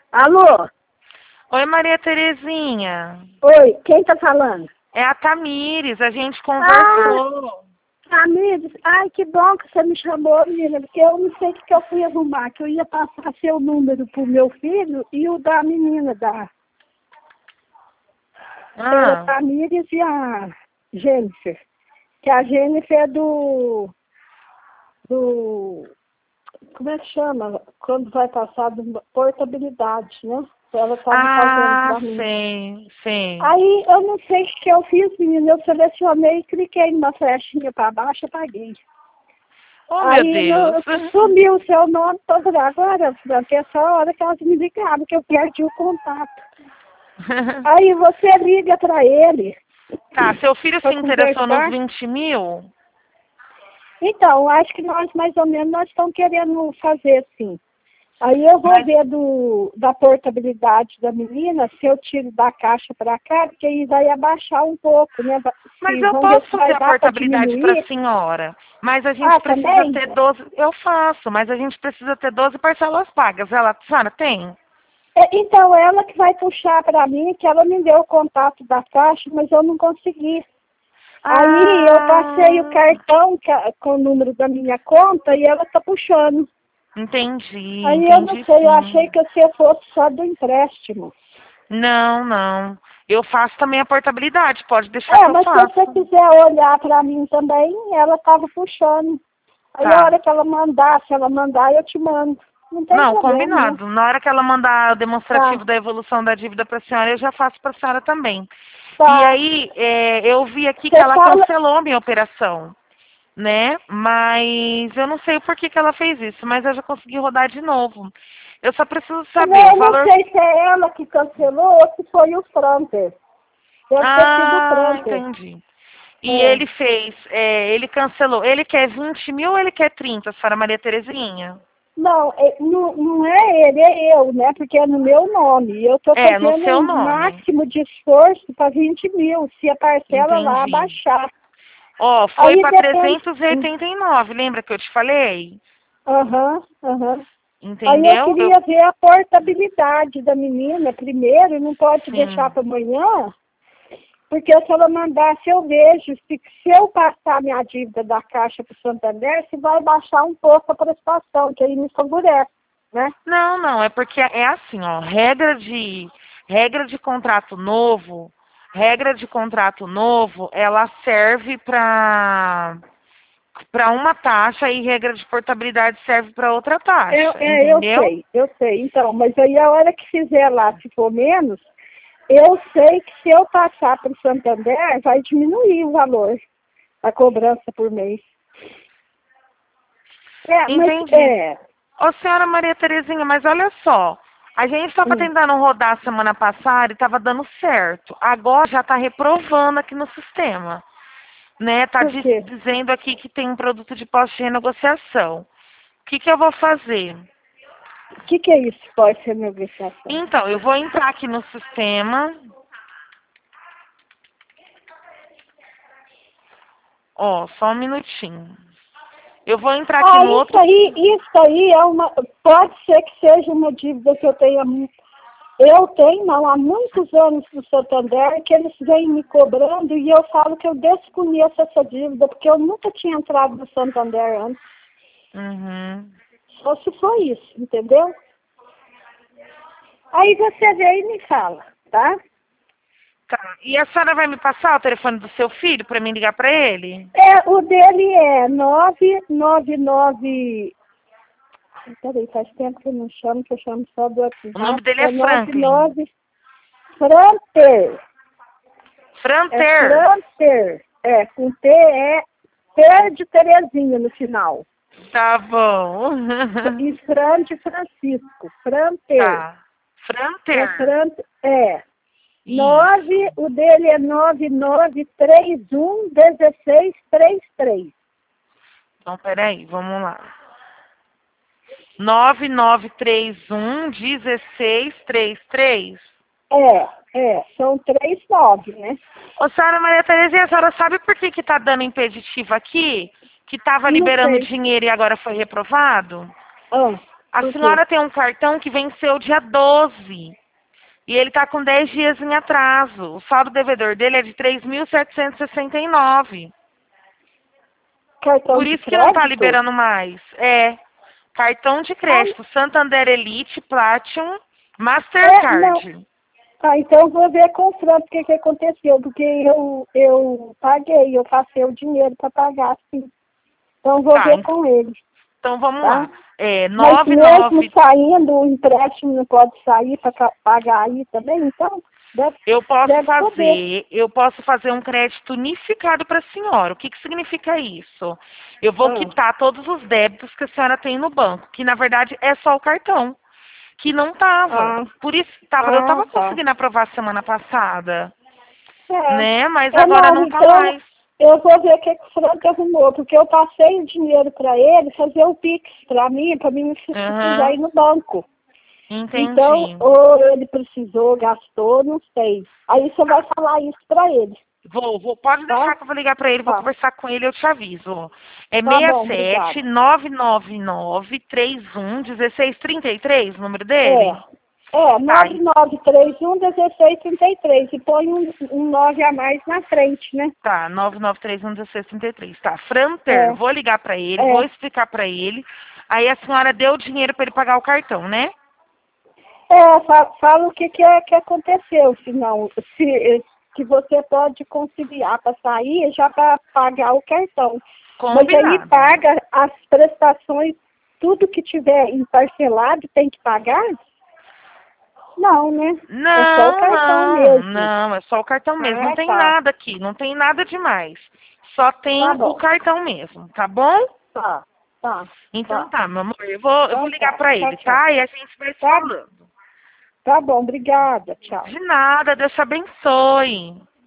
Alô? Oi, Maria Terezinha. Oi, quem tá falando? É a Tamires, a gente Ah, conversou. amigos, ai, que bom que você me chamou, menina, porque eu não sei o que que eu fui arrumar, que eu ia passar seu número pro meu filho e o da menina, era a Ah, Tamires e a Jennifer, que a Jennifer é como é que chama? Quando vai passar do portabilidade, né? Ela estava fazendo para mim. sei. Aí eu não sei o que eu fiz, menina. Eu selecionei, cliquei numa flechinha para baixo e apaguei. Oh, meu Aí Deus. sumiu o seu nome todo agora, Franca, essa hora que elas me ligaram, que eu perdi o contato. Aí você liga para ele Tá, seu filho se para interessou nos conversar. 20 mil? Então, acho que nós mais ou menos nós estamos querendo fazer assim. Aí eu vou Mas, ver da portabilidade da menina, se eu tiro da caixa para cá, porque aí vai abaixar um pouco, né? mas Se, eu vamos ver posso se fazer vai a dar para portabilidade para a diminuir. senhora. Mas a gente Ah, precisa também? ter 12. Eu faço, mas a gente precisa ter 12 parcelas pagas. A senhora tem? Então, ela que vai puxar para mim, que ela me deu o contato da caixa, mas eu não consegui. Aí eu passei o Ah, cartão com o número da minha conta e ela está puxando. Aí eu não entendi sei, eu achei sim. que você fosse só do empréstimo. Não. Eu faço também a portabilidade, pode deixar que eu Mas se você faço. quiser olhar para mim também, ela estava puxando. Aí a hora Tá. que ela mandar, se ela mandar, eu te mando. Não tem Não, problema, não. combinado. Na hora que ela mandar o Tá, demonstrativo da evolução da dívida para a senhora, eu já faço para a senhora também. E tá. aí, eu vi aqui que Você ela fala. cancelou a minha operação, né? Mas eu não sei o porquê que ela fez isso, mas eu já consegui rodar de novo. Eu só preciso saber o Eu não valor. sei se é ela que cancelou ou se foi o Franter. Deve ter sido o Ah, Franter. entendi. E É. ele fez, ele cancelou. Ele quer 20 mil ou ele quer 30, senhora Maria Terezinha? Não, não é ele, é eu, né? Porque é no meu nome. E eu estou É, no fazendo seu um nome. máximo de esforço para 20 mil, se a parcela lá Entendi. abaixar. Ó, foi Aí para depende. 389, lembra que eu te falei? Aham. Aí eu Entendeu? queria ver a portabilidade da menina primeiro, não pode deixar Sim. para amanhã, porque se ela mandasse, eu vejo se eu passar minha dívida da Caixa para o Santander, se vai baixar um pouco a prestação, que aí me favorece, né? Não, é porque é assim, ó, regra de contrato novo, ela serve para uma taxa e regra de portabilidade serve para outra taxa, entendeu? Eu sei. Então, mas aí a hora que fizer lá, se for menos, eu sei que se eu passar para o Santander, vai diminuir o valor, a cobrança por mês. Mas Entendi. Ô, senhora Maria Terezinha, mas olha só. A gente estava hum, tentando rodar semana passada e estava dando certo. Agora já está reprovando aqui no sistema. Né? Está por quê? dizendo aqui que tem um produto de pós-renegociação. O que eu vou fazer? O que é isso, pode ser negociação? Então, eu vou entrar aqui no sistema. Ó, só um minutinho. Eu vou entrar aqui no outro. Isso aí é pode ser que seja uma dívida que eu tenha, eu tenho, não, há muitos anos no Santander, que eles vêm me cobrando e eu falo que eu desconheço essa dívida, porque eu nunca tinha entrado no Santander antes. Uhum. Só se for isso, entendeu? Aí você vem e me fala, tá? Tá. E a senhora vai me passar o telefone do seu filho para mim ligar para ele? O dele é 999. Peraí, faz tempo que eu não chamo, que eu chamo só do O nome WhatsApp. dele é É Franklin. 99 Franter. É Franter. Franter. Com T é T de Terezinha no final. Tá bom. E Fran de Francisco. Franter. Tá. Franter. Franter. É. Isso. O dele é 9931 1633. Então, peraí, vamos lá. 9931 1633. São 39, né? Ô, senhora Maria Terezinha, a senhora sabe por que tá dando impeditivo aqui? Que estava Não liberando sei. dinheiro e agora foi reprovado? Ah. A Por quê? senhora tem um cartão que venceu dia 12. E ele está com 10 dias em atraso. O saldo devedor dele é de 3.769. Cartão Por de isso que não está crédito? liberando mais. É. Cartão de crédito. Santander Elite, Platinum, Não. Mastercard. Então eu vou ver com o Fran o que aconteceu, porque eu paguei, eu passei o dinheiro para pagar, sim. Então eu vou Tá, ver com ele, então vamos tá? lá. É, Mas mesmo 99. saindo, o empréstimo não pode sair para pagar aí também, então Eu posso deve poder. fazer um crédito unificado para a senhora. O que, que significa isso? Eu vou Ah, quitar todos os débitos que a senhora tem no banco, que na verdade é só o cartão, que não estava. ah, Por isso, eu ah, estava tá. conseguindo aprovar semana passada, É. né? Mas agora Não, não está então mais. eu vou ver o que o Frank arrumou, porque eu passei o dinheiro para ele fazer o Pix para mim não precisar Aham, ir no banco. Então, entendi. ou ele precisou, gastou, não sei. Aí você vai falar isso para ele, Pode tá? deixar que eu vou ligar para ele, vou Tá. conversar com ele, eu te aviso. É Tá bom, obrigada. 67 999 31 1633, o número É, dele? Tá, 9931 1633 e põe um 9 a mais na frente, né? tá, 9931 1633. Tá, Franter, É, vou ligar para ele, vou é. explicar para ele. Aí a senhora deu o dinheiro para ele pagar o cartão, né? Fala o que aconteceu, senão, que você pode conciliar para sair já para pagar o cartão. Mas aí Combinado. paga as prestações, tudo que tiver em parcelado tem que pagar? Não, né? É só o Não, cartão não, mesmo. não, é só o cartão mesmo. Não Ah, tem tá. nada aqui, não tem nada demais. Só tem Tá o bom. cartão mesmo, tá bom? Tá, tá, Então tá. tá, meu amor, eu vou Então ligar tá. pra Tchau, ele, tchau. tá? E a gente vai se Tá, falando. tá bom, obrigada. Tchau. De nada, Deus te abençoe.